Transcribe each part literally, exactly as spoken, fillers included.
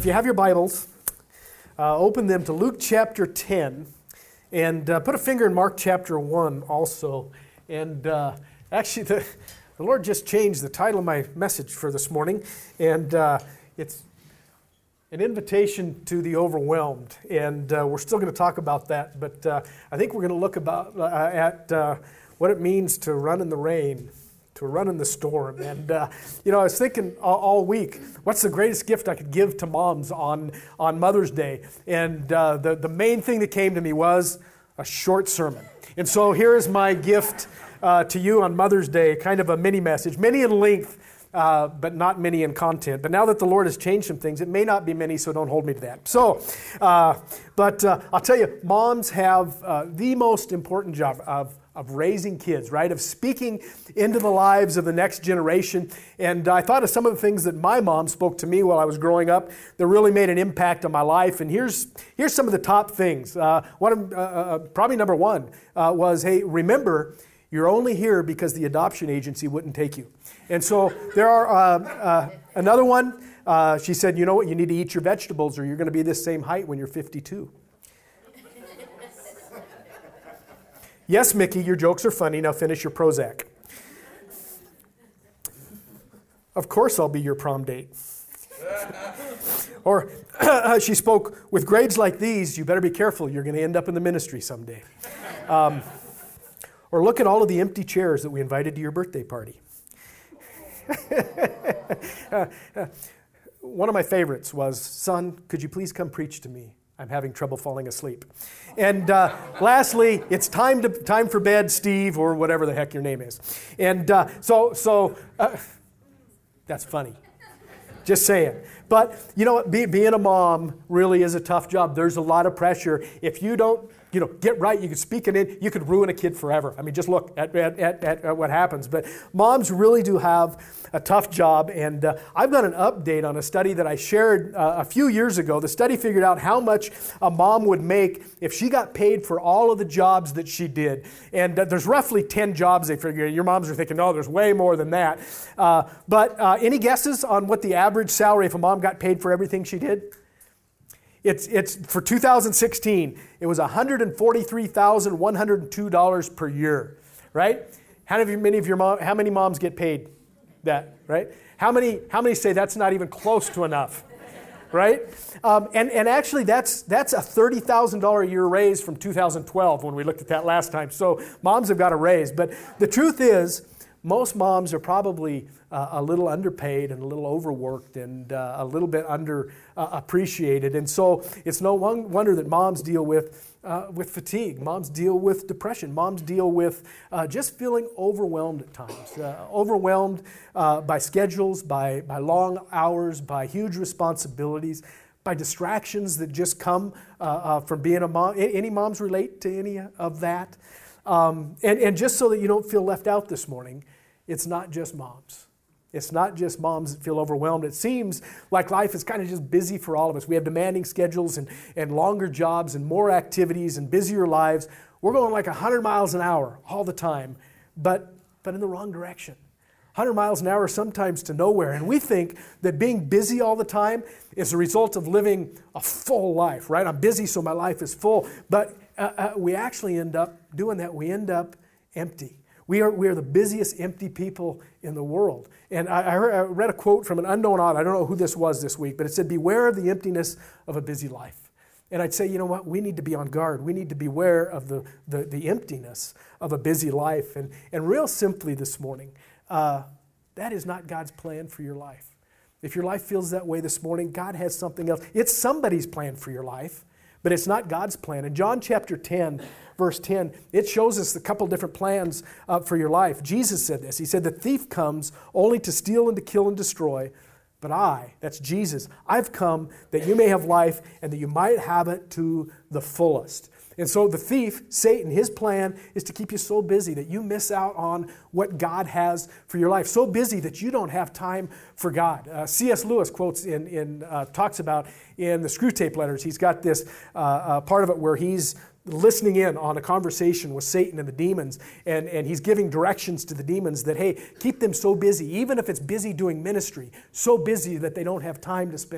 if you have your Bibles, uh, open them to Luke chapter ten, and uh, put a finger in Mark chapter one also. And uh, actually, the, the Lord just changed the title of my message for this morning, and uh, it's an invitation to the overwhelmed. And uh, we're still going to talk about that, but uh, I think we're going to look about uh, at uh, what it means to run in the rain, to run in the storm. And, uh, you know, I was thinking all, all week, what's the greatest gift I could give to moms on, on Mother's Day? And uh, the, the main thing that came to me was a short sermon. And so here is my gift uh, to you on Mother's Day, kind of a mini message, many in length, uh, but not many in content. But now that the Lord has changed some things, it may not be many, so don't hold me to that. So, uh, but uh, I'll tell you, moms have uh, the most important job of of raising kids, right? Of speaking into the lives of the next generation. And I thought of some of the things that my mom spoke to me while I was growing up that really made an impact on my life. And here's here's some of the top things. Uh, one of, uh, uh, probably number one uh, was, hey, remember, you're only here because the adoption agency wouldn't take you. And so there are uh, uh, another one. Uh, she said, you know what? You need to eat your vegetables, or you're going to be this same height when you're fifty-two. Yes, Mickey, your jokes are funny. Now finish your Prozac. Of course I'll be your prom date. Or she spoke, with grades like these, you better be careful. You're going to end up in the ministry someday. Um, or look at all of the empty chairs that we invited to your birthday party. uh, uh, one of my favorites was, son, could you please come preach to me? I'm having trouble falling asleep. And uh, lastly, it's time to time for bed, Steve, or whatever the heck your name is. And uh, so, so uh, that's funny. Just saying. But you know what? Be, being a mom really is a tough job. There's a lot of pressure. If you don't, you know, get right, you could speak it in, you could ruin a kid forever. I mean, just look at, at, at, at what happens. But moms really do have a tough job. And uh, I've got an update on a study that I shared uh, a few years ago. The study figured out how much a mom would make if she got paid for all of the jobs that she did. And uh, there's roughly ten jobs they figure. Your moms are thinking, no, there's way more than that. Uh, but uh, any guesses on what the average salary if a mom got paid for everything she did? It's it's for two thousand sixteen, it was one hundred forty-three thousand one hundred two dollars per year, right? How many, many of your mom, how many moms get paid that, right? How many how many say that's not even close to enough, right? Um, and and actually that's that's a thirty thousand dollars a year raise from two thousand twelve when we looked at that last time. So moms have got a raise, but the truth is, most moms are probably uh, a little underpaid and a little overworked and uh, a little bit under uh, appreciated. And so it's no one wonder that moms deal with uh, with fatigue. Moms deal with depression. Moms deal with uh, just feeling overwhelmed at times. Uh, overwhelmed uh, by schedules, by, by long hours, by huge responsibilities, by distractions that just come uh, uh, from being a mom. Any moms relate to any of that? Um, and, and just so that you don't feel left out this morning, it's not just moms. It's not just moms that feel overwhelmed. It seems like life is kind of just busy for all of us. We have demanding schedules and, and longer jobs and more activities and busier lives. We're going like one hundred miles an hour all the time, but, but in the wrong direction. one hundred miles an hour sometimes to nowhere. And we think that being busy all the time is a result of living a full life, right? I'm busy, so my life is full. But uh, uh, we actually end up doing that. We end up empty. We are, we are the busiest empty people in the world. And I, I, heard, I read a quote from an unknown author. I don't know who this was this week, but it said, beware of the emptiness of a busy life. And I'd say, you know what? We need to be on guard. We need to beware of the, the, the emptiness of a busy life. And, and real simply this morning, uh, that is not God's plan for your life. If your life feels that way this morning, God has something else. It's somebody's plan for your life, but it's not God's plan. In John chapter ten, verse ten, it shows us a couple different plans uh, for your life. Jesus said this. He said, the thief comes only to steal and to kill and destroy, but I, that's Jesus, I've come that you may have life and that you might have it to the fullest. And so the thief, Satan, his plan is to keep you so busy that you miss out on what God has for your life. So busy that you don't have time for God. Uh, C S Lewis quotes in, in uh, talks about in the Screwtape Letters. He's got this uh, uh, part of it where he's listening in on a conversation with Satan and the demons, and, and he's giving directions to the demons that, hey, keep them so busy, even if it's busy doing ministry, so busy that they don't have time to spend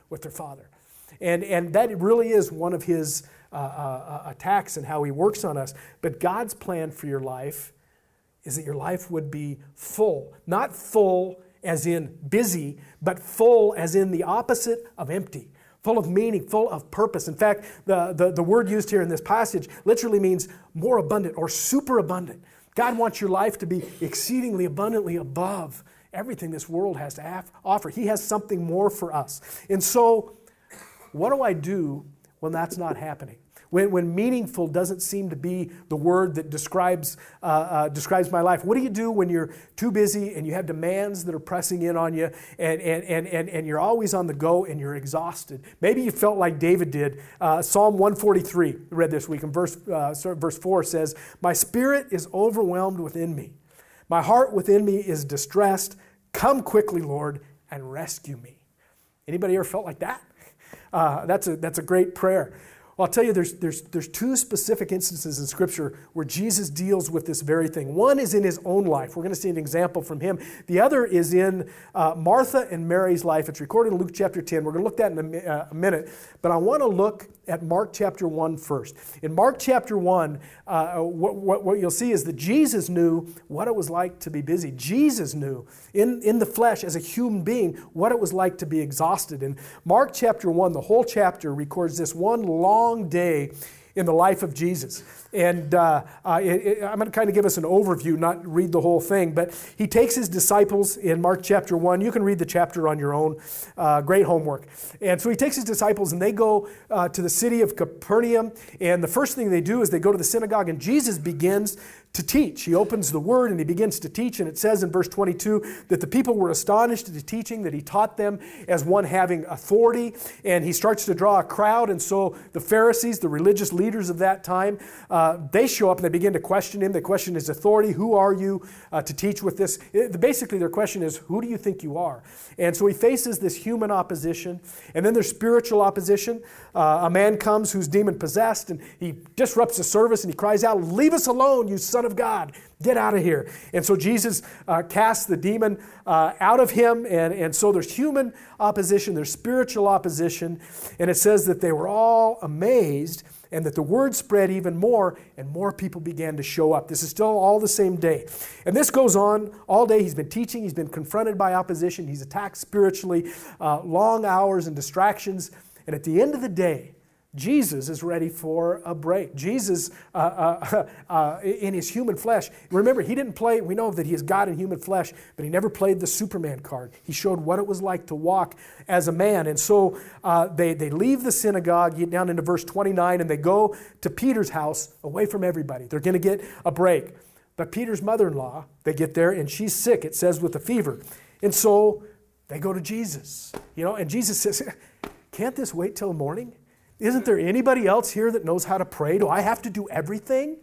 with their father. And, and that really is one of his uh, uh, attacks and how he works on us. But God's plan for your life is that your life would be full. Not full as in busy, but full as in the opposite of empty. Full of meaning, full of purpose. In fact, the, the, the word used here in this passage literally means more abundant or super abundant. God wants your life to be exceedingly abundantly above everything this world has to offer. He has something more for us. And so, what do I do when that's not happening? When, when meaningful doesn't seem to be the word that describes uh, uh, describes my life. What do you do when you're too busy and you have demands that are pressing in on you and, and, and, and, and you're always on the go and you're exhausted? Maybe you felt like David did. Uh, Psalm one forty-three, read this week, and verse, uh, verse four says, "My spirit is overwhelmed within me. My heart within me is distressed. Come quickly, Lord, and rescue me." Anybody ever felt like that? Uh, that's a that's a great prayer. Well, I'll tell you, there's, there's, there's two specific instances in Scripture where Jesus deals with this very thing. One is in his own life. We're going to see an example from him. The other is in uh, Martha and Mary's life. It's recorded in Luke chapter ten. We're going to look at that in a, uh, a minute. But I want to look at Mark chapter one first. In Mark chapter one, uh, what, what, what you'll see is that Jesus knew what it was like to be busy. Jesus knew in, in the flesh as a human being what it was like to be exhausted. In Mark chapter one, the whole chapter records this one long day in the life of Jesus. And uh, uh, it, it, I'm going to kind of give us an overview, not read the whole thing, but he takes his disciples in Mark chapter one. You can read the chapter on your own. Uh, great homework. And so he takes his disciples and they go uh, to the city of Capernaum. And the first thing they do is they go to the synagogue and Jesus begins to teach. He opens the word and he begins to teach. And it says in verse twenty-two that the people were astonished at the teaching, that he taught them as one having authority. And he starts to draw a crowd. And so the Pharisees, the religious leaders of that time, uh, they show up and they begin to question him. They question his authority. Who are you uh, to teach with this? It, basically, their question is, who do you think you are? And so he faces this human opposition. And then there's spiritual opposition. Uh, a man comes who's demon-possessed and he disrupts the service and he cries out, "Leave us alone, you son of God. Get out of here." And so Jesus uh, casts the demon uh, out of him. And, and so there's human opposition, there's spiritual opposition. And it says that they were all amazed and that the word spread even more and more people began to show up. This is still all the same day. And this goes on all day. He's been teaching. He's been confronted by opposition. He's attacked spiritually, uh, long hours and distractions. And at the end of the day, Jesus is ready for a break. Jesus, uh, uh, uh, in his human flesh, remember, he didn't play, we know that he is God in human flesh, but he never played the Superman card. He showed what it was like to walk as a man. And so uh, they, they leave the synagogue, get down into verse twenty-nine, and they go to Peter's house away from everybody. They're going to get a break. But Peter's mother-in-law, they get there, and she's sick, it says, with a fever. And so they go to Jesus. You know, and Jesus says, "Can't this wait till morning? Isn't there anybody else here that knows how to pray? Do I have to do everything?"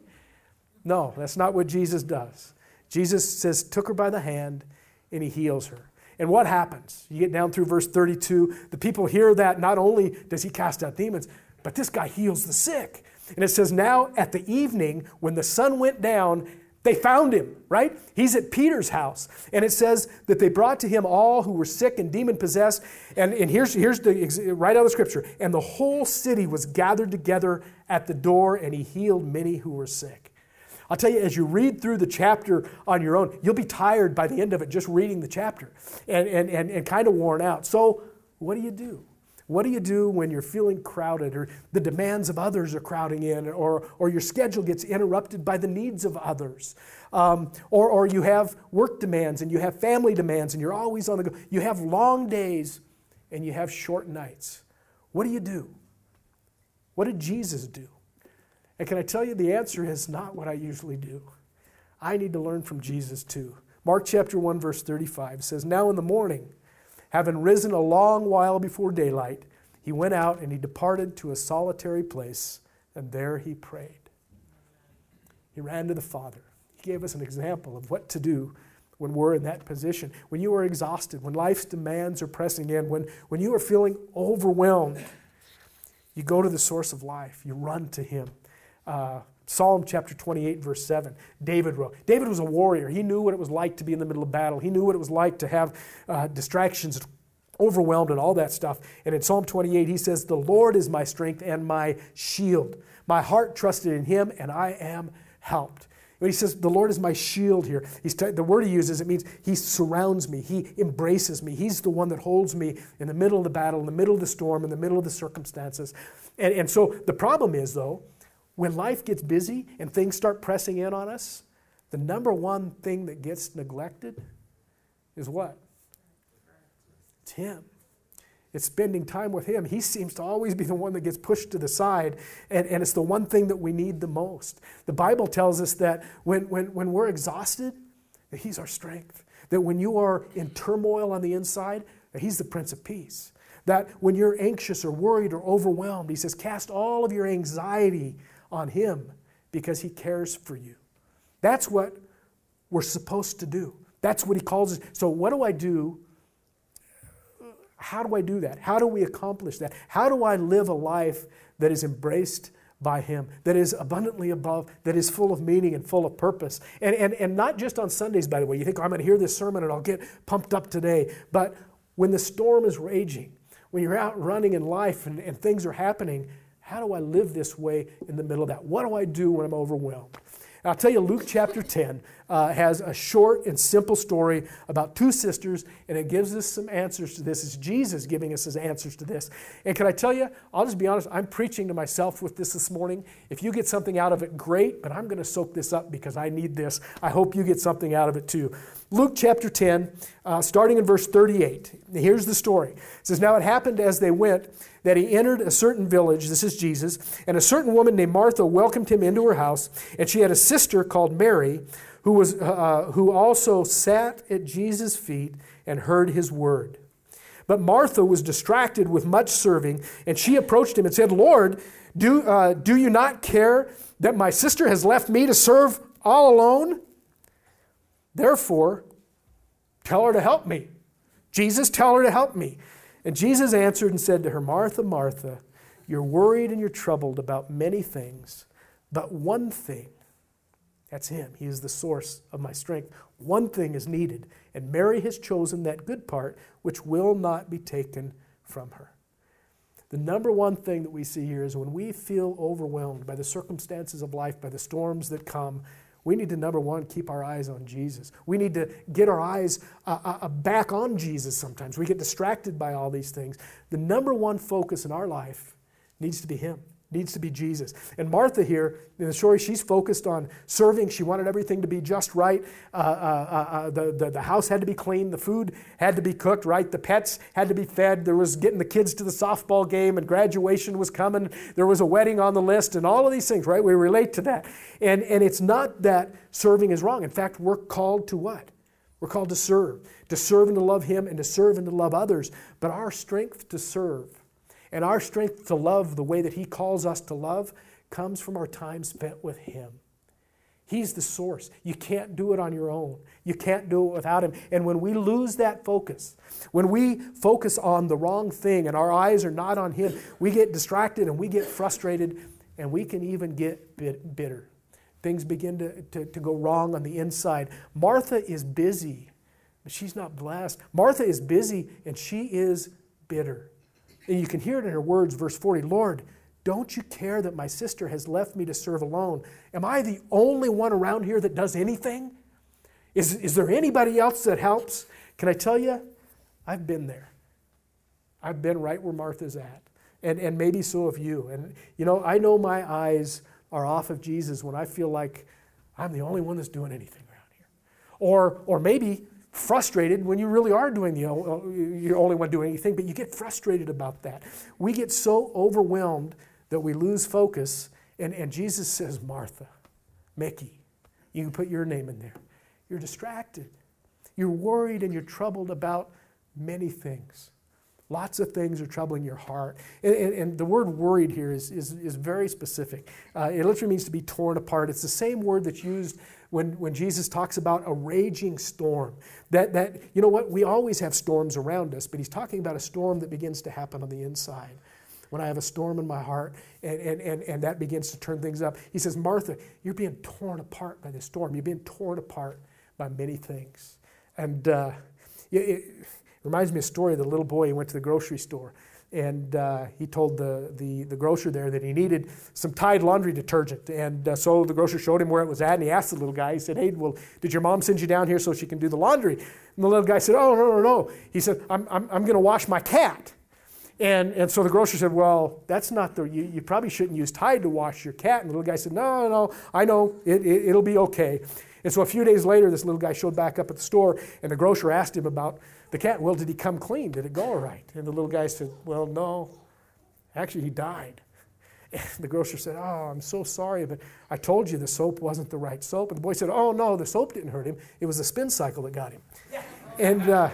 No, that's not what Jesus does. Jesus says, took her by the hand, and he heals her. And what happens? You get down through verse thirty-two. The people hear that not only does he cast out demons, but this guy heals the sick. And it says, now at the evening, when the sun went down, they found him, right? He's at Peter's house. And it says that they brought to him all who were sick and demon-possessed. And, and here's, here's the, right out of the scripture. And the whole city was gathered together at the door, and he healed many who were sick. I'll tell you, as you read through the chapter on your own, you'll be tired by the end of it just reading the chapter and, and, and, and kind of worn out. So what do you do? What do you do when you're feeling crowded or the demands of others are crowding in or, or your schedule gets interrupted by the needs of others? Um, or, or you have work demands and you have family demands and you're always on the go. You have long days and you have short nights. What do you do? What did Jesus do? And can I tell you, the answer is not what I usually do. I need to learn from Jesus too. Mark chapter one verse thirty-five says, "Now in the morning, having risen a long while before daylight, he went out and he departed to a solitary place, and there he prayed." He ran to the Father. He gave us an example of what to do when we're in that position. When you are exhausted, when life's demands are pressing in, when, when you are feeling overwhelmed, you go to the source of life. You run to him. Uh, Psalm chapter twenty-eight, verse seven, David wrote. David was a warrior. He knew what it was like to be in the middle of battle. He knew what it was like to have uh, distractions overwhelmed and all that stuff. And in Psalm twenty-eight, he says, the Lord is my strength and my shield. My heart trusted in him, and I am helped. When he says, the Lord is my shield here, he's t- the word he uses, it means he surrounds me. He embraces me. He's the one that holds me in the middle of the battle, in the middle of the storm, in the middle of the circumstances. And, and so the problem is, though, when life gets busy and things start pressing in on us, the number one thing that gets neglected is what? It's him. It's spending time with him. He seems to always be the one that gets pushed to the side, and, and it's the one thing that we need the most. The Bible tells us that when, when, when we're exhausted, that he's our strength. That when you are in turmoil on the inside, that he's the Prince of Peace. That when you're anxious or worried or overwhelmed, he says, cast all of your anxiety on him because he cares for you. That's what we're supposed to do. That's what he calls us. So what do I do? How do I do that? How do we accomplish that? How do I live a life that is embraced by him, that is abundantly above, that is full of meaning and full of purpose? And, and, and not just on Sundays, by the way. You think, oh, I'm going to hear this sermon and I'll get pumped up today. But when the storm is raging, when you're out running in life and, and things are happening, how do I live this way in the middle of that? What do I do when I'm overwhelmed? And I'll tell you, Luke chapter ten uh, has a short and simple story about two sisters, and it gives us some answers to this. It's Jesus giving us his answers to this. And can I tell you, I'll just be honest, I'm preaching to myself with this this morning. If you get something out of it, great, but I'm going to soak this up because I need this. I hope you get something out of it too. Luke chapter ten, uh, starting in verse thirty-eight. Here's the story. It says, now it happened as they went that he entered a certain village, this is Jesus, and a certain woman named Martha welcomed him into her house, and she had a sister called Mary, who was uh, who also sat at Jesus' feet and heard his word. But Martha was distracted with much serving, and she approached him and said, Lord, do, uh, do you not care that my sister has left me to serve all alone? Therefore, tell her to help me. Jesus, tell her to help me. And Jesus answered and said to her, Martha, Martha, you're worried and you're troubled about many things, but one thing, that's him. He is the source of my strength. One thing is needed, and Mary has chosen that good part which will not be taken from her. The number one thing that we see here is when we feel overwhelmed by the circumstances of life, by the storms that come, we need to, number one, keep our eyes on Jesus. We need to get our eyes uh, uh, back on Jesus sometimes. We get distracted by all these things. The number one focus in our life needs to be him, needs to be Jesus. And Martha here, in the story, she's focused on serving. She wanted everything to be just right. Uh, uh, uh, the, the, the house had to be clean. The food had to be cooked, right? The pets had to be fed. There was getting the kids to the softball game, and graduation was coming. There was a wedding on the list, and all of these things, right? We relate to that. And, and it's not that serving is wrong. In fact, we're called to what? We're called to serve, to serve and to love him, and to serve and to love others. But our strength to serve and our strength to love the way that he calls us to love comes from our time spent with him. He's the source. You can't do it on your own. You can't do it without him. And when we lose that focus, when we focus on the wrong thing and our eyes are not on him, we get distracted and we get frustrated, and we can even get bit bitter. Things begin to, to, to go wrong on the inside. Martha is busy, but she's not blessed. Martha is busy and she is bitter. And you can hear it in her words, verse forty, Lord, don't you care that my sister has left me to serve alone? Am I the only one around here that does anything? Is, is there anybody else that helps? Can I tell you, I've been there. I've been right where Martha's at. And, and maybe so have you. And, you know, I know my eyes are off of Jesus when I feel like I'm the only one that's doing anything around here. Or, or maybe frustrated when you really are doing the you're only one doing anything, but you get frustrated about that. We get so overwhelmed that we lose focus, and, and Jesus says, Martha, Mickey, you can put your name in there. You're distracted. You're worried and you're troubled about many things. Lots of things are troubling your heart. And, and, and the word worried here is, is, is very specific. Uh, it literally means to be torn apart. It's the same word that's used when, when Jesus talks about a raging storm. That, that, you know what, we always have storms around us, but he's talking about a storm that begins to happen on the inside. When I have a storm in my heart and, and, and, and that begins to turn things up. He says, Martha, you're being torn apart by this storm. You're being torn apart by many things. And uh, it, Reminds me of a story of the little boy who went to the grocery store. And uh, he told the, the, the grocer there that he needed some Tide laundry detergent. And uh, so the grocer showed him where it was at, and he asked the little guy, he said, hey, well, did your mom send you down here so she can do the laundry? And the little guy said, oh, no, no, no. He said, I'm, I'm, I'm going to wash my cat. And, and so the grocer said, well, that's not the, you, you probably shouldn't use Tide to wash your cat. And the little guy said, no, no, I know, it, it, it'll be okay. And so a few days later, this little guy showed back up at the store, and the grocer asked him about the cat. Well, did he come clean? Did it go all right? And the little guy said, well, no. Actually, he died. And the grocer said, oh, I'm so sorry, but I told you the soap wasn't the right soap. And the boy said, oh, no, the soap didn't hurt him. It was the spin cycle that got him. And uh,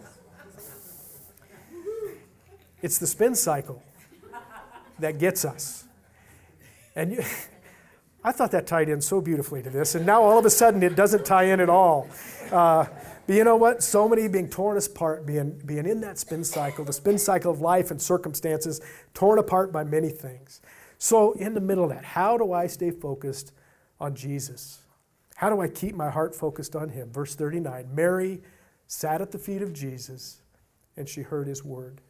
it's the spin cycle that gets us. And you, I thought that tied in so beautifully to this, and now all of a sudden it doesn't tie in at all. Uh, but you know what? So many being torn apart, being, being in that spin cycle, the spin cycle of life and circumstances, torn apart by many things. So in the middle of that, how do I stay focused on Jesus? How do I keep my heart focused on him? Verse thirty-nine, Mary sat at the feet of Jesus, and she heard his word.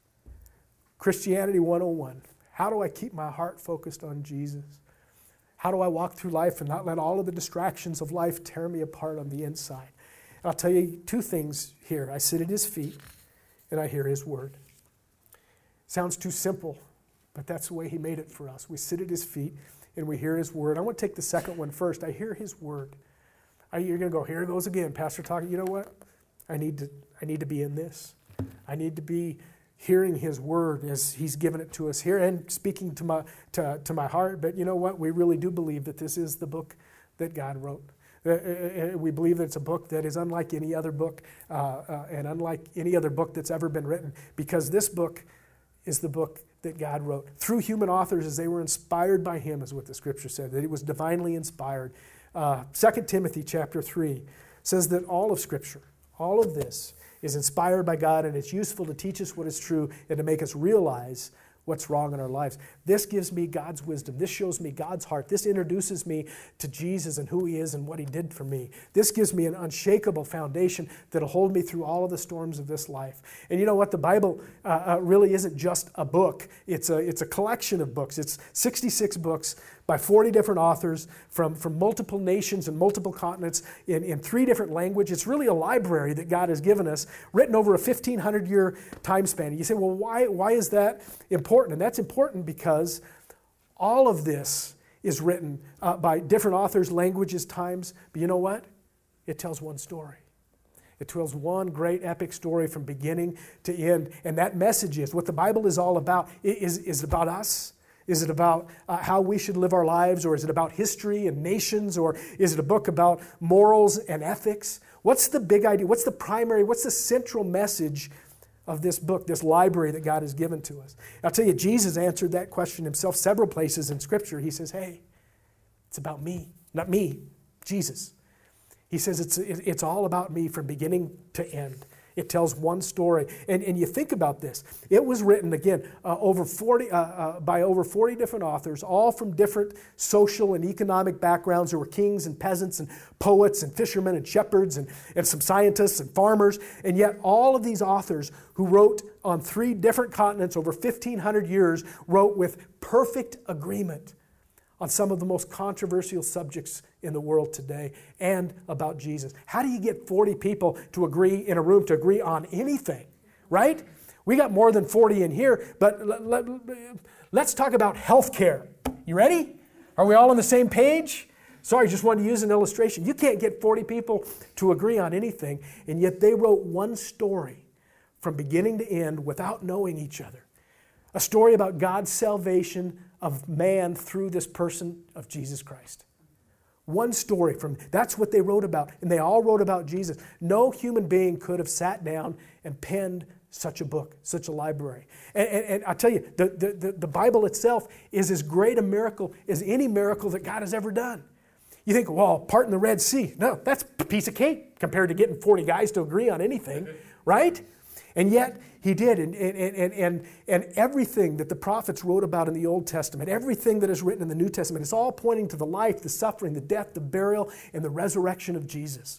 Christianity one oh one, how do I keep my heart focused on Jesus? How do I walk through life and not let all of the distractions of life tear me apart on the inside? And I'll tell you two things here. I sit at his feet and I hear his word. Sounds too simple, but that's the way he made it for us. We sit at his feet and we hear his word. I want to take the second one first. I hear his word. I, you're going to go, here it goes again, Pastor talking. You know what? I need to, I need to be in this. I need to be hearing his word as he's given it to us here and speaking to my to, to my heart. But you know what? We really do believe that this is the book that God wrote. Uh, we believe that it's a book that is unlike any other book uh, uh, and unlike any other book that's ever been written, because this book is the book that God wrote through human authors as they were inspired by him, is what the scripture said, that it was divinely inspired. Uh, Second Timothy chapter three says that all of scripture, all of this, is inspired by God, and it's useful to teach us what is true and to make us realize what's wrong in our lives. This gives me God's wisdom. This shows me God's heart. This introduces me to Jesus and who he is and what he did for me. This gives me an unshakable foundation that'll hold me through all of the storms of this life. And you know what? The Bible uh, uh, really isn't just a book. It's a, it's a collection of books. It's sixty-six books by forty different authors from, from multiple nations and multiple continents in, in three different languages. It's really a library that God has given us, written over a fifteen hundred year time span. And you say, well, why, why is that important? And that's important because all of this is written uh, by different authors, languages, times. But you know what? It tells one story. It tells one great epic story from beginning to end. And that message is, what the Bible is all about, is, is about us. Is it about uh, how we should live our lives, or is it about history and nations, or is it a book about morals and ethics? What's the big idea? What's the primary, what's the central message of this book, this library that God has given to us? I'll tell you, Jesus answered that question himself several places in Scripture. He says, hey, it's about me. Not me, Jesus. He says it's, it's all about me from beginning to end. It tells one story. And, and you think about this. It was written, again, uh, over forty, uh, uh, by over forty different authors, all from different social and economic backgrounds. There were kings and peasants and poets and fishermen and shepherds and, and some scientists and farmers. And yet all of these authors who wrote on three different continents over fifteen hundred years wrote with perfect agreement on some of the most controversial subjects in the world today and about Jesus. How do you get forty people to agree in a room to agree on anything, right? We got more than forty in here, but let, let, let's talk about healthcare. You ready? Are we all on the same page? Sorry, just wanted to use an illustration. You can't get forty people to agree on anything, and yet they wrote one story from beginning to end without knowing each other. A story about God's salvation of man through this person of Jesus Christ. One story from, that's what they wrote about. And they all wrote about Jesus. No human being could have sat down and penned such a book, such a library. And, and, and I tell you, the, the, the Bible itself is as great a miracle as any miracle that God has ever done. You think, well, parting the Red Sea. No, that's a piece of cake compared to getting forty guys to agree on anything, right? And yet, he did. And, and, and, and, and everything that the prophets wrote about in the Old Testament, everything that is written in the New Testament, it's all pointing to the life, the suffering, the death, the burial, and the resurrection of Jesus.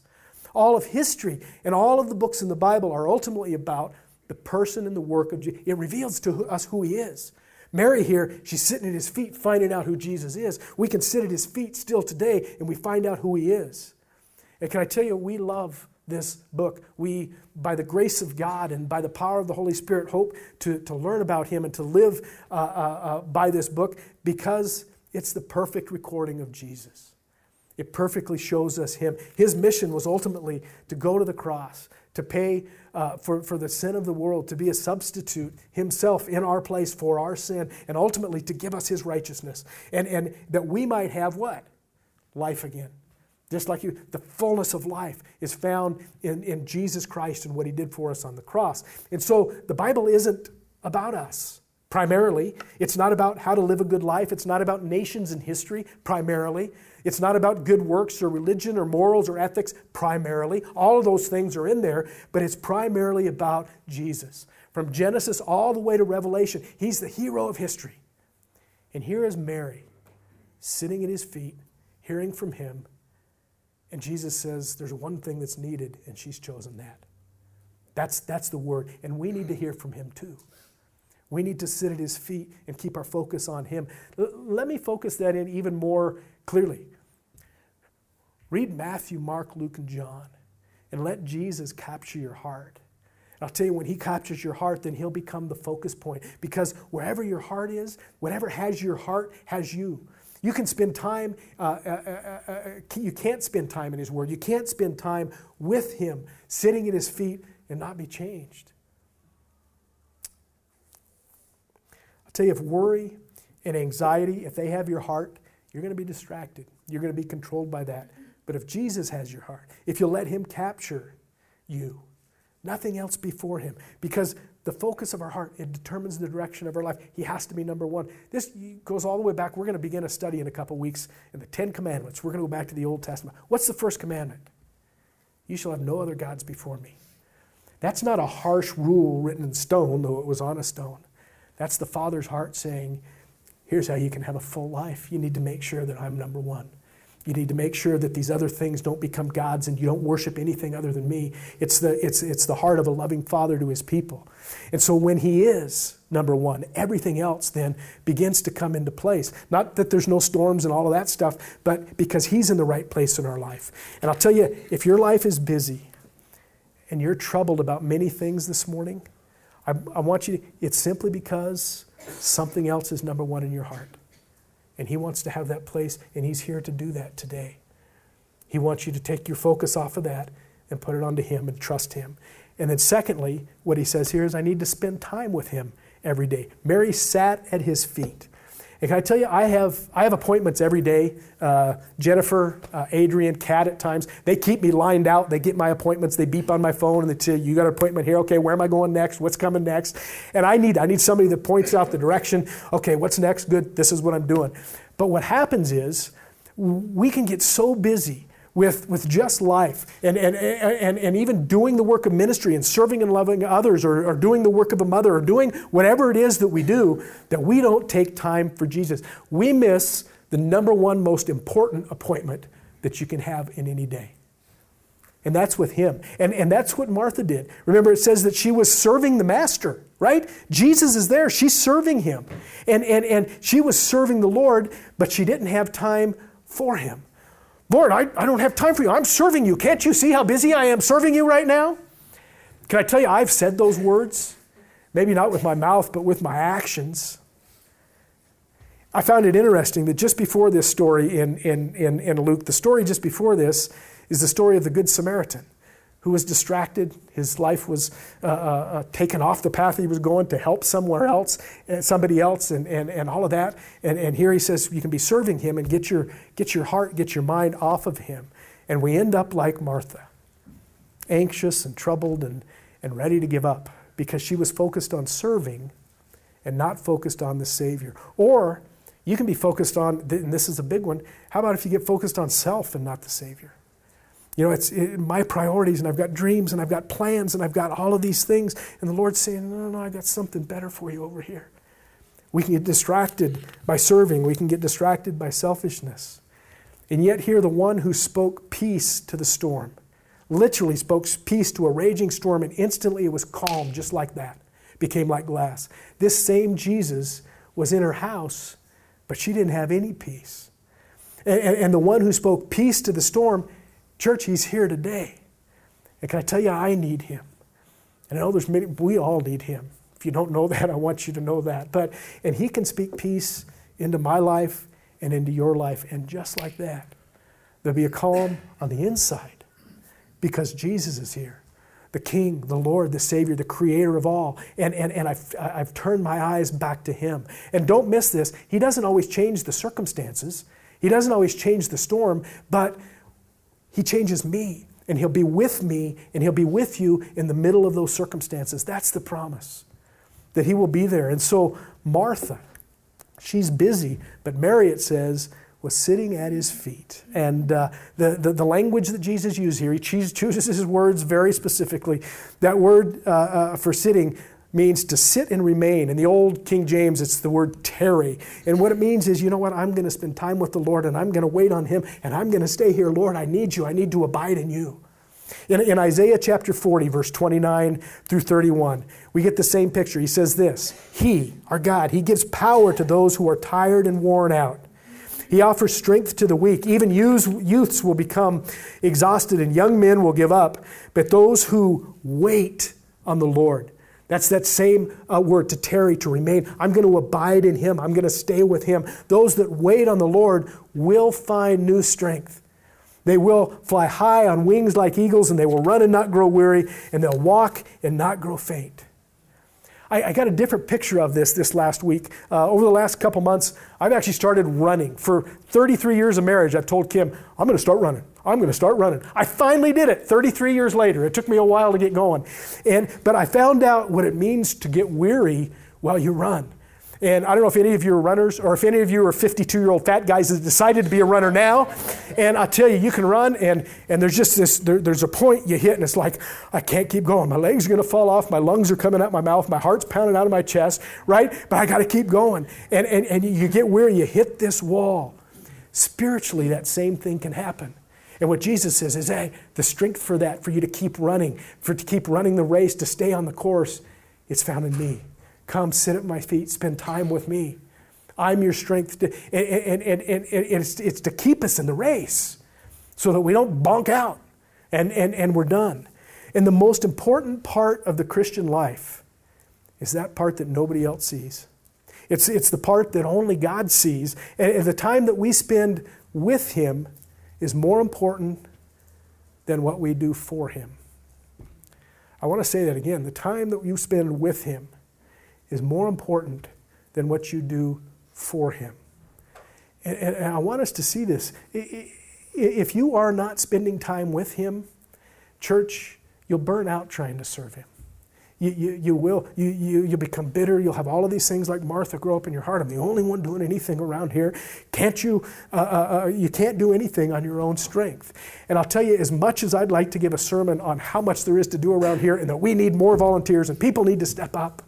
All of history and all of the books in the Bible are ultimately about the person and the work of Jesus. It reveals to us who he is. Mary here, she's sitting at his feet finding out who Jesus is. We can sit at his feet still today and we find out who he is. And can I tell you, we love this book. We, by the grace of God and by the power of the Holy Spirit, hope to, to learn about him and to live uh, uh, uh, by this book because it's the perfect recording of Jesus. It perfectly shows us him. His mission was ultimately to go to the cross, to pay uh, for, for the sin of the world, to be a substitute himself in our place for our sin, and ultimately to give us his righteousness. And, and that we might have what? Life again. Just like you, the fullness of life is found in, in Jesus Christ and what he did for us on the cross. And so the Bible isn't about us. Primarily, it's not about how to live a good life. It's not about nations and history, primarily. It's not about good works or religion or morals or ethics, primarily. All of those things are in there, but it's primarily about Jesus. From Genesis all the way to Revelation, he's the hero of history. And here is Mary, sitting at his feet, hearing from him, and Jesus says there's one thing that's needed, and she's chosen that. That's, that's the word, and we need to hear from him too. We need to sit at his feet and keep our focus on him. L- let me focus that in even more clearly. Read Matthew, Mark, Luke, and John, and let Jesus capture your heart. And I'll tell you, when he captures your heart, then he'll become the focus point. Because wherever your heart is, whatever has your heart has you. You can spend time, uh, uh, uh, uh, you can't spend time in his word. You can't spend time with him, sitting at his feet and not be changed. I'll tell you, if worry and anxiety, if they have your heart, you're going to be distracted. You're going to be controlled by that. But if Jesus has your heart, if you'll let him capture you, nothing else before him, because the focus of our heart, it determines the direction of our life. He has to be number one. This goes all the way back. We're going to begin a study in a couple weeks in the Ten Commandments. We're going to go back to the Old Testament. What's the first commandment? You shall have no other gods before me. That's not a harsh rule written in stone, though it was on a stone. That's the Father's heart saying, here's how you can have a full life. You need to make sure that I'm number one. You need to make sure that these other things don't become gods and you don't worship anything other than me. It's the, it's, it's the heart of a loving father to his people. And so when he is number one, everything else then begins to come into place. Not that there's no storms and all of that stuff, but because he's in the right place in our life. And I'll tell you, if your life is busy and you're troubled about many things this morning, I, I want you to, it's simply because something else is number one in your heart. And he wants to have that place, and he's here to do that today. He wants you to take your focus off of that and put it onto him and trust him. And then secondly, what he says here is, I need to spend time with him every day. Mary sat at his feet. And can I tell you, I have I have appointments every day. Uh, Jennifer, uh, Adrian, Kat at times, they keep me lined out. They get my appointments. They beep on my phone and they say, you got an appointment here. Okay, where am I going next? What's coming next? And I need I need somebody that points out the direction. Okay, what's next? Good, this is what I'm doing. But what happens is we can get so busy with, with just life and, and, and, and even doing the work of ministry and serving and loving others or, or doing the work of a mother or doing whatever it is that we do, that we don't take time for Jesus. We miss the number one most important appointment that you can have in any day. And that's with him. And, and that's what Martha did. Remember, it says that she was serving the master, right? Jesus is there. She's serving him. And, and, and she was serving the Lord, but she didn't have time for him. Lord, I, I don't have time for you. I'm serving you. Can't you see how busy I am serving you right now? Can I tell you, I've said those words, maybe not with my mouth, but with my actions. I found it interesting that just before this story in, in, in, in Luke, the story just before this is the story of the Good Samaritan who was distracted. His life was uh, uh, taken off the path he was going to help somewhere else, uh, somebody else, and, and, and all of that. And, and here he says you can be serving him and get your, get your heart, get your mind off of him. And we end up like Martha, anxious and troubled and, and ready to give up because she was focused on serving and not focused on the Savior. Or you can be focused on, and this is a big one, how about if you get focused on self and not the Savior? You know, it's it, my priorities, and I've got dreams, and I've got plans, and I've got all of these things. And the Lord's saying, no, no, no, I've got something better for you over here. We can get distracted by serving. We can get distracted by selfishness. And yet here, the one who spoke peace to the storm, literally spoke peace to a raging storm, and instantly it was calm just like that. Became like glass. This same Jesus was in her house, but she didn't have any peace. And, and, and the one who spoke peace to the storm, church, he's here today. And can I tell you, I need him. And I know there's many, we all need him. If you don't know that, I want you to know that. But, and he can speak peace into my life and into your life. And just like that, there'll be a calm on the inside because Jesus is here. The King, the Lord, the Savior, the Creator of all. And, and, and I've, I've turned my eyes back to him. And don't miss this. He doesn't always change the circumstances. He doesn't always change the storm, but he changes me. And he'll be with me, and he'll be with you in the middle of those circumstances. That's the promise, that he will be there. And so Martha, she's busy, but Mary, it says, was sitting at his feet. And uh, the, the, the language that Jesus used here, he chooses his words very specifically. That word uh, uh, for sitting means to sit and remain. In the old King James, it's the word tarry. And what it means is, you know what, I'm going to spend time with the Lord, and I'm going to wait on him, and I'm going to stay here. Lord, I need you. I need to abide in you. In, in Isaiah chapter forty, verse twenty-nine through thirty-one, we get the same picture. He says this, he, our God, he gives power to those who are tired and worn out. He offers strength to the weak. Even youths will become exhausted and young men will give up. But those who wait on the Lord, that's that same uh, word, to tarry, to remain. I'm going to abide in him. I'm going to stay with him. Those that wait on the Lord will find new strength. They will fly high on wings like eagles, and they will run and not grow weary, and they'll walk and not grow faint. I, I got a different picture of this this last week. Uh, over the last couple months, I've actually started running. For thirty-three years of marriage, I've told Kim, I'm going to start running. I'm going to start running. I finally did it thirty-three years later. It took me a while to get going. and But I found out what it means to get weary while you run. And I don't know if any of you are runners, or if any of you are fifty-two-year-old fat guys that decided to be a runner now. And I tell you, you can run, and, and there's just this, there, there's a point you hit, and it's like, I can't keep going. My legs are going to fall off. My lungs are coming out my mouth. My heart's pounding out of my chest, right? But I got to keep going. And, and, and you get weary. You hit this wall. Spiritually, that same thing can happen. And what Jesus says is, hey, the strength for that, for you to keep running, for to keep running the race, to stay on the course, it's found in me. Come sit at my feet, spend time with me. I'm your strength. To, and, and, and, and it's, it's to keep us in the race so that we don't bonk out and, and, and we're done. And the most important part of the Christian life is that part that nobody else sees. It's, it's the part that only God sees. And the time that we spend with him is more important than what we do for him. I want to say that again. The time that you spend with him is more important than what you do for him. And, and, and I want us to see this. If you are not spending time with him, church, you'll burn out trying to serve him. You, you, you will. You, you, you'll become bitter. You'll have all of these things like Martha grow up in your heart. I'm the only one doing anything around here. Can't you, uh, uh, uh, you can't do anything on your own strength. And I'll tell you, as much as I'd like to give a sermon on how much there is to do around here and that we need more volunteers and people need to step up,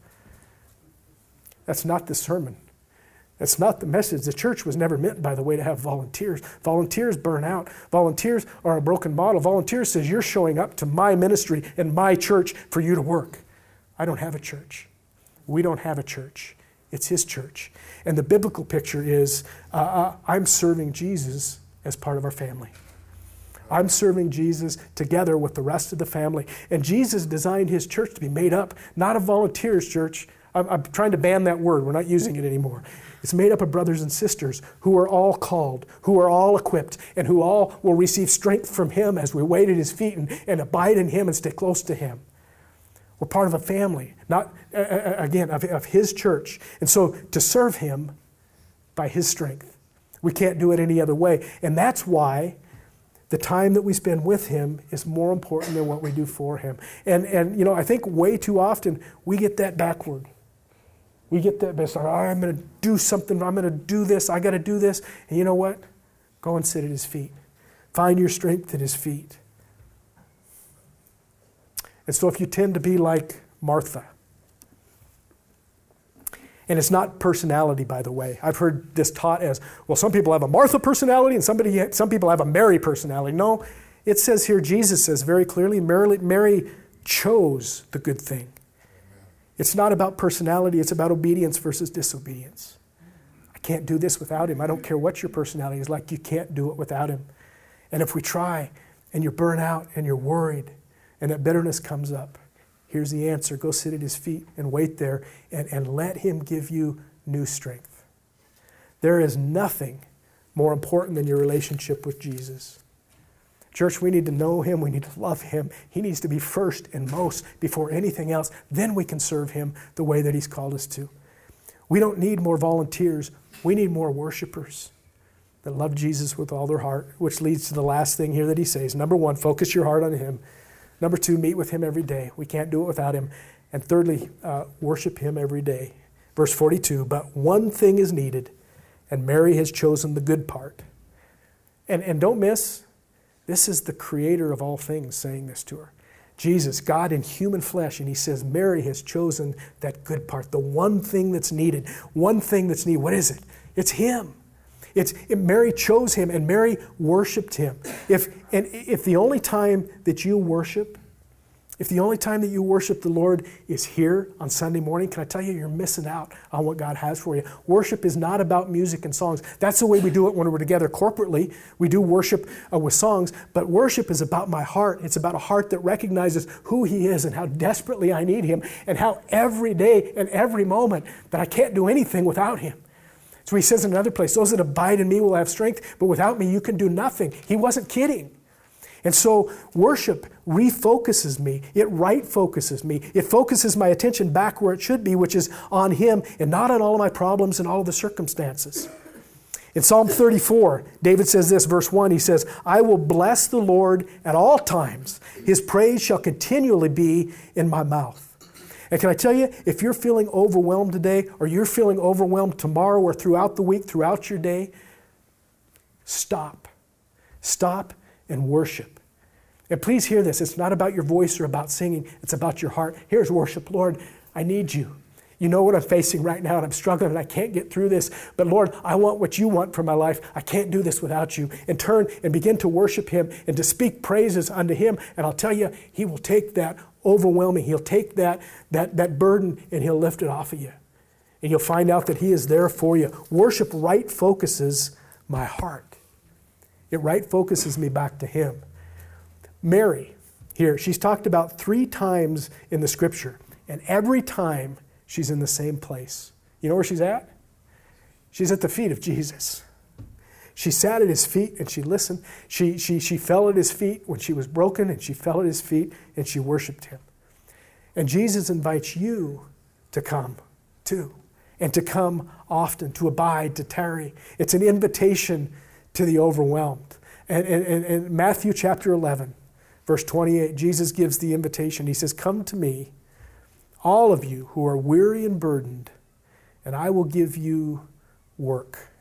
that's not the sermon. That's not the message. The church was never meant, by the way, to have volunteers. Volunteers burn out. Volunteers are a broken model. Volunteers says you're showing up to my ministry and my church for you to work. I don't have a church. We don't have a church. It's his church. And the biblical picture is uh, uh, I'm serving Jesus as part of our family. I'm serving Jesus together with the rest of the family. And Jesus designed his church to be made up, not of volunteers, church. I'm, I'm trying to ban that word. We're not using it anymore. It's made up of brothers and sisters who are all called, who are all equipped, and who all will receive strength from him as we wait at his feet and, and abide in him and stay close to him. We're part of a family, not, uh, again, of, of his church. And so to serve him by his strength. We can't do it any other way. And that's why the time that we spend with him is more important than what we do for him. And, and you know, I think way too often we get that backward. We get that, it's like, oh, I'm going to do something, I'm going to do this, I got to do this. And you know what? Go and sit at his feet. Find your strength at his feet. And so if you tend to be like Martha, and it's not personality, by the way. I've heard this taught as, well, some people have a Martha personality and somebody, some people have a Mary personality. No, It says here, Jesus says very clearly, Mary, Mary chose the good thing. It's not about personality, it's about obedience versus disobedience. I can't do this without him. I don't care what your personality is like, you can't do it without him. And if we try, and you're burnt out, and you're worried, and that bitterness comes up, here's the answer. Go sit at his feet and wait there, and, and let him give you new strength. There is nothing more important than your relationship with Jesus. Church, we need to know him. We need to love him. He needs to be first and most before anything else. Then we can serve him the way that he's called us to. We don't need more volunteers. We need more worshipers that love Jesus with all their heart, which leads to the last thing here that he says. Number one, focus your heart on him. Number two, meet with him every day. We can't do it without him. And thirdly, uh, worship him every day. Verse forty-two, but one thing is needed, and Mary has chosen the good part. And, and don't miss, this is the creator of all things saying this to her. Jesus, God in human flesh, and he says Mary has chosen that good part, the one thing that's needed, one thing that's needed. What is it? It's him. It's it, Mary chose him, and Mary worshiped him. If and if the only time that you worship, if the only time that you worship the Lord is here on Sunday morning, can I tell you, you're missing out on what God has for you. Worship is not about music and songs. That's the way we do it when we're together corporately. We do worship uh, with songs, but worship is about my heart. It's about a heart that recognizes who he is and how desperately I need him, and how every day and every moment that I can't do anything without him. So he says in another place, those that abide in me will have strength, but without me you can do nothing. He wasn't kidding. And so worship refocuses me. It right focuses me. It focuses my attention back where it should be, which is on him and not on all of my problems and all of the circumstances. In Psalm thirty-four, David says this, verse one, he says, I will bless the Lord at all times. His praise shall continually be in my mouth. And can I tell you, if you're feeling overwhelmed today, or you're feeling overwhelmed tomorrow or throughout the week, throughout your day, stop. Stop and worship. And please hear this. It's not about your voice or about singing. It's about your heart. Here's worship. Lord, I need you. You know what I'm facing right now, and I'm struggling, and I can't get through this. But Lord, I want what you want for my life. I can't do this without you. And turn and begin to worship him and to speak praises unto him. And I'll tell you, he will take that overwhelming. He'll take that, that, that burden, and he'll lift it off of you. And you'll find out that he is there for you. Worship right focuses my heart. It right focuses me back to him. Mary, here, she's talked about three times in the scripture, and every time she's in the same place. You know where she's at? She's at the feet of Jesus. She sat at his feet and she listened. She, she, she fell at his feet when she was broken, and she fell at his feet and she worshiped him. And Jesus invites you to come too, and to come often, to abide, to tarry. It's an invitation to the overwhelmed. And in Matthew chapter eleven, verse twenty-eight, Jesus gives the invitation. He says, come to me, all of you who are weary and burdened, and I will give you work.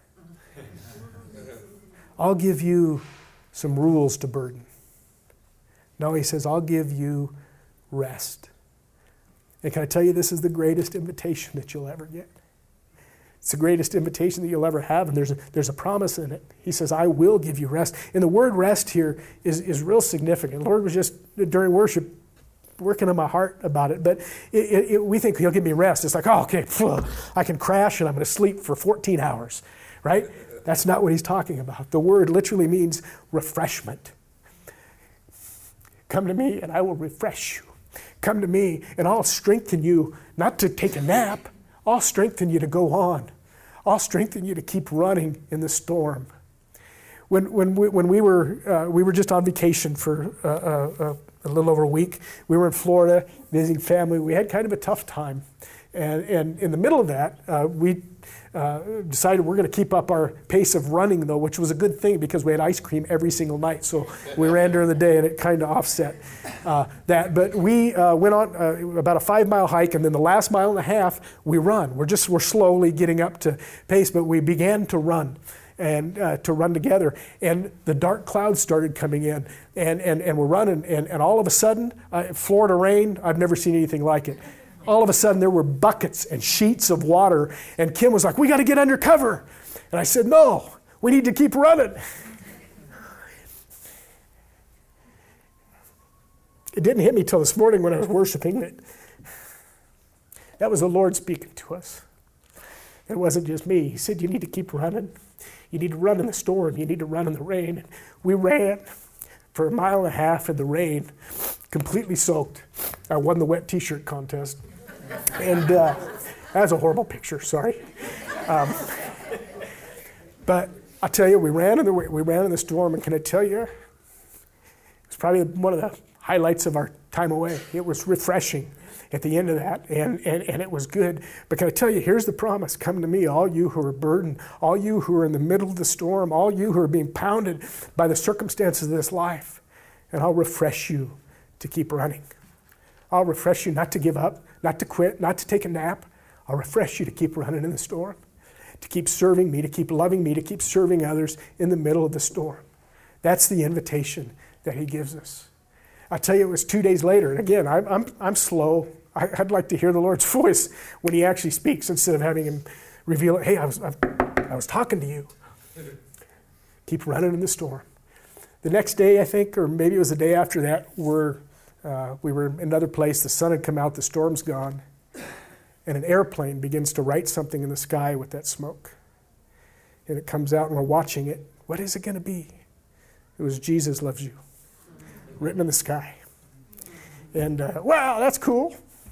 I'll give you some rules to burden. No, he says, I'll give you rest. And can I tell you, this is the greatest invitation that you'll ever get. It's the greatest invitation that you'll ever have, and there's a, there's a promise in it. He says, I will give you rest. And the word rest here is, is real significant. The Lord was just, during worship, working on my heart about it, but it, it, it, we think he'll give me rest. It's like, oh, okay, phew, I can crash and I'm going to sleep for fourteen hours, right? That's not what he's talking about. The word literally means refreshment. Come to me and I will refresh you. Come to me and I'll strengthen you, not to take a nap. I'll strengthen you to go on. I'll strengthen you to keep running in the storm. When when we, when we were uh, we were just on vacation for uh, uh, a little over a week. We were in Florida visiting family. We had kind of a tough time, and and in the middle of that, uh, we uh, decided we're going to keep up our pace of running, though, which was a good thing because we had ice cream every single night. So we ran during the day, and it kind of offset uh, that. But we uh, went on uh, about a five-mile hike, and then the last mile and a half, we run. We're just we're slowly getting up to pace, but we began to run. and uh, to run together. And the dark clouds started coming in, and, and, and we're running, and, and all of a sudden, uh, Florida rain, I've never seen anything like it. All of a sudden, there were buckets and sheets of water, and Kim was like, we got to get under cover. And I said, no, we need to keep running. it didn't hit me till this morning when I was worshiping that that was the Lord speaking to us. It wasn't just me. He said, you need to keep running. You need to run in the storm. You need to run in the rain. We ran for a mile and a half in the rain, completely soaked. I won the wet t-shirt contest. And uh, that was a horrible picture, sorry. Um, but I'll tell you, we ran in the we ran in the storm, and can I tell you, it was probably one of the highlights of our time away. It was refreshing at the end of that, and, and, and it was good. But can I tell you, here's the promise. Come to me, all you who are burdened, all you who are in the middle of the storm, all you who are being pounded by the circumstances of this life, and I'll refresh you to keep running. I'll refresh you not to give up, not to quit, not to take a nap. I'll refresh you to keep running in the storm, to keep serving me, to keep loving me, to keep serving others in the middle of the storm. That's the invitation that he gives us. I tell you, it was two days later, and again, I'm, I'm, I'm slow. I, I'd like to hear the Lord's voice when he actually speaks instead of having him reveal it. Hey, I was, I, I was talking to you. Keep running in the storm. The next day, I think, or maybe it was the day after that, we're, uh, we were in another place. The sun had come out, the storm's gone, and an airplane begins to write something in the sky with that smoke. And it comes out, and we're watching it. What is it going to be? It was Jesus loves you, written in the sky. And, uh, wow, that's cool.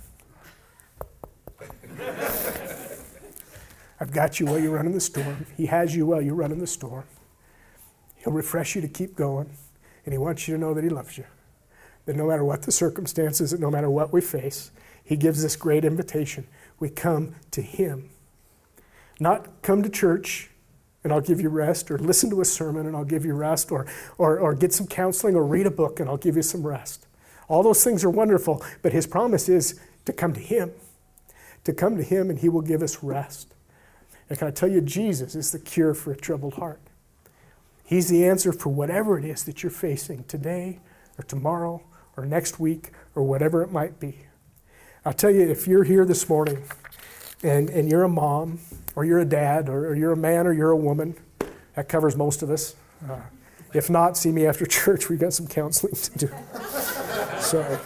I've got you while you run in the storm. He has you while you run in the storm. He'll refresh you to keep going, and he wants you to know that he loves you. That no matter what the circumstances, that no matter what we face, he gives this great invitation. We come to him. Not come to church and I'll give you rest, or listen to a sermon and I'll give you rest, or, or, or get some counseling, or read a book and I'll give you some rest. All those things are wonderful, but his promise is to come to him. To come to him and he will give us rest. And can I tell you, Jesus is the cure for a troubled heart. He's the answer for whatever it is that you're facing today or tomorrow or next week or whatever it might be. I'll tell you, if you're here this morning and, and you're a mom or you're a dad or, or you're a man or you're a woman, that covers most of us. Uh, if not, see me after church. We've got some counseling to do. Sorry.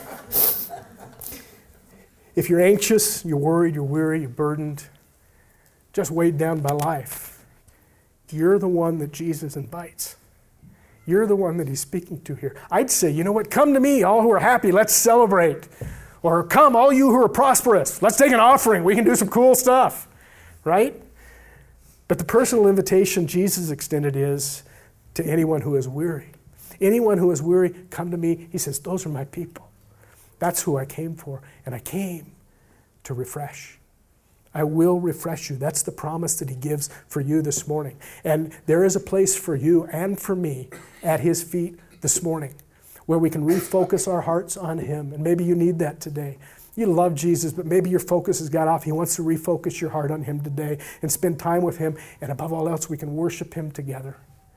If you're anxious, you're worried, you're weary, you're burdened, just weighed down by life, you're the one that Jesus invites. You're the one that he's speaking to here. I'd say, you know what? Come to me, all who are happy. Let's celebrate. Or come, all you who are prosperous. Let's take an offering. We can do some cool stuff. Right? But the personal invitation Jesus extended is to anyone who is weary. Anyone who is weary, come to me. He says, those are my people. That's who I came for. And I came to refresh. I will refresh you. That's the promise that he gives for you this morning. And there is a place for you and for me at his feet this morning where we can refocus our hearts on him. And maybe you need that today. You love Jesus, but maybe your focus has got off. He wants to refocus your heart on him today and spend time with him. And above all else, we can worship him together.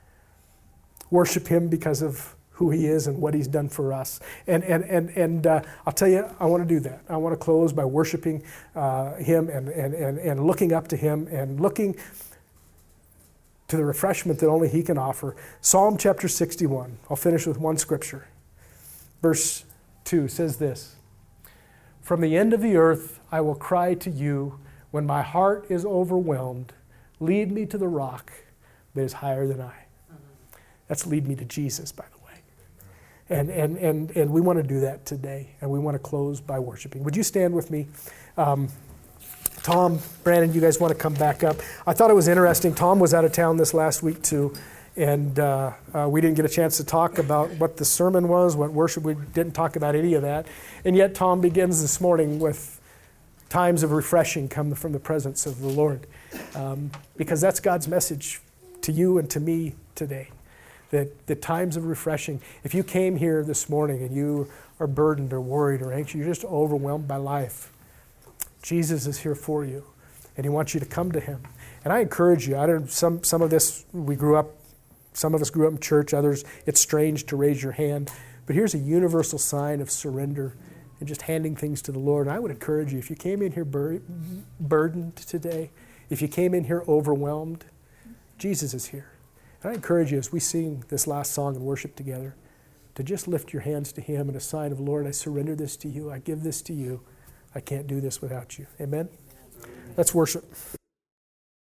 Worship him because of who he is and what he's done for us. And and and and uh, I'll tell you, I want to do that. I want to close by worshiping uh, him and, and, and, and looking up to him and looking to the refreshment that only he can offer. Psalm chapter sixty-one. I'll finish with one scripture. Verse two says this: from the end of the earth I will cry to you when my heart is overwhelmed. Lead me to the rock that is higher than I. That's lead me to Jesus, by the way. And, and, and, and we want to do that today, and we want to close by worshiping. Would you stand with me? Um, Tom, Brandon, you guys want to come back up? I thought it was interesting. Tom was out of town this last week too, and uh, uh, we didn't get a chance to talk about what the sermon was, what worship. We didn't talk about any of that. And yet Tom begins this morning with times of refreshing come from the presence of the Lord, um, because that's God's message to you and to me today. That the times of refreshing, if you came here this morning and you are burdened or worried or anxious, you're just overwhelmed by life, Jesus is here for you, and he wants you to come to him. And I encourage you, I don't, some, some of this, we grew up, some of us grew up in church, others, it's strange to raise your hand, but here's a universal sign of surrender and just handing things to the Lord. And I would encourage you, if you came in here bur- burdened today, if you came in here overwhelmed, Jesus is here. I encourage you, as we sing this last song and worship together, to just lift your hands to Him in a sign of, Lord, I surrender this to you. I give this to you. I can't do this without you. Amen? Let's worship.